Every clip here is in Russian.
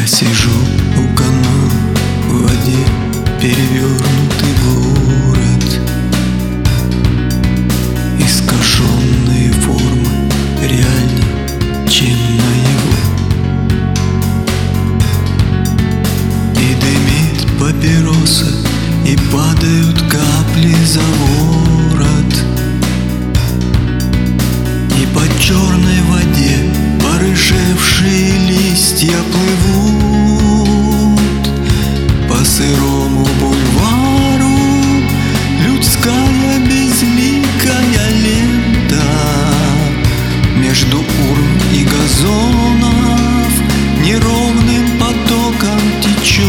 сижу у канала, в воде перевернутый город, искаженные формы реальней, чем наяву. И дымит папироса, и падают капли за ворот, и по черной воде порыжевшие листья плывут по сырому бульвару. Людская безликая лента между урн и газонов неровным потоком течет,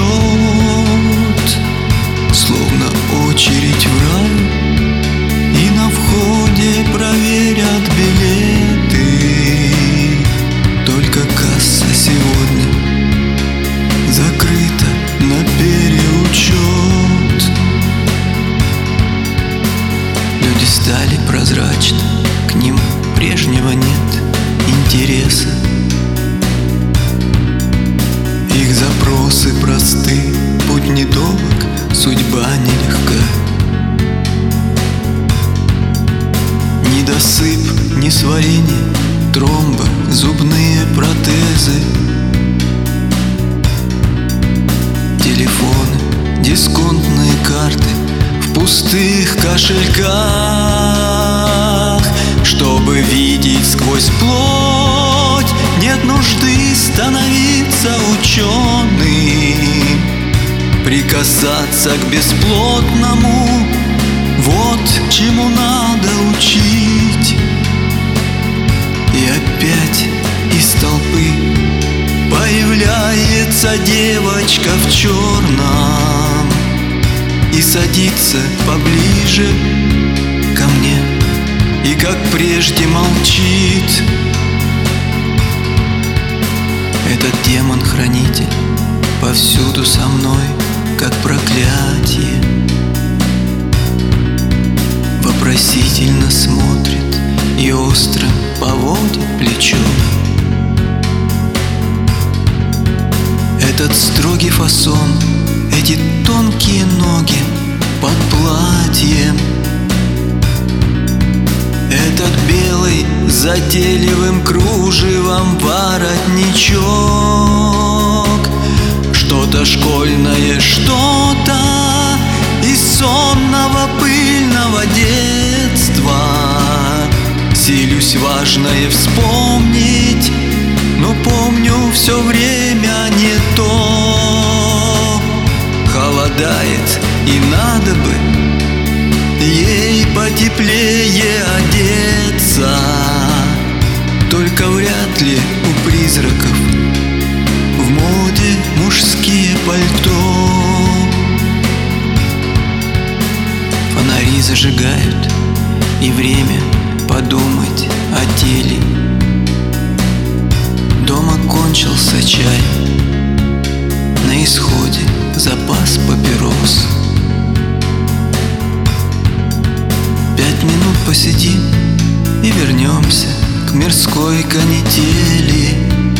словно очередь в рай, и на входе проверят билеты. Только касса сегодня закрыта на переучет. Люди стали прозрачны, к ним прежнего нет интереса. Их запросы просты, путь недолг, судьба нелегка. Недосып, несварение, тромбы, зубные протезы, телефоны, дисконтные карты в пустых кошельках. Чтобы видеть сквозь плоть, нет нужды становиться ученым, прикасаться к бесплотному — вот чему надо учить. И опять из толпы появляется девочка в черном и садится поближе ко мне, и как прежде молчит. Этот демон-хранитель повсюду со мной, как проклятие, вопросительно смотрит и остро поводит плечом. Этот строгий фасон, эти тонкие ноги под платьем, этот белый затейливым кружевом воротничок, что-то школьное, что-то из сонного пыльного детства. Силюсь важное вспомнить, но помню все время не то. Холодает, и надо бы ей потеплее одеться, только вряд ли у призраков в моде мужские пальто. Фонари зажигают, и время подумать о теле. Дома кончился чай, на исходе запас папирос. 5 минут посидим и вернемся к мирской канители.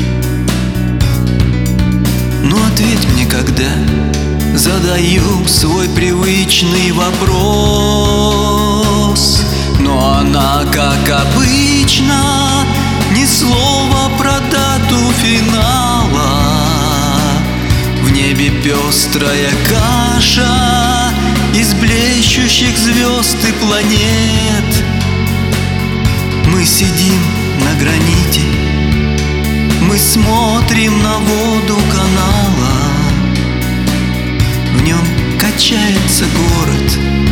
Ну ответь мне, когда задаю свой привычный вопрос. Но она, как обычно, ни слова про дату финала. В небе пестрая каша из блещущих звезд и планет. Мы сидим на граните, мы смотрим на воду канала. В нем качается город,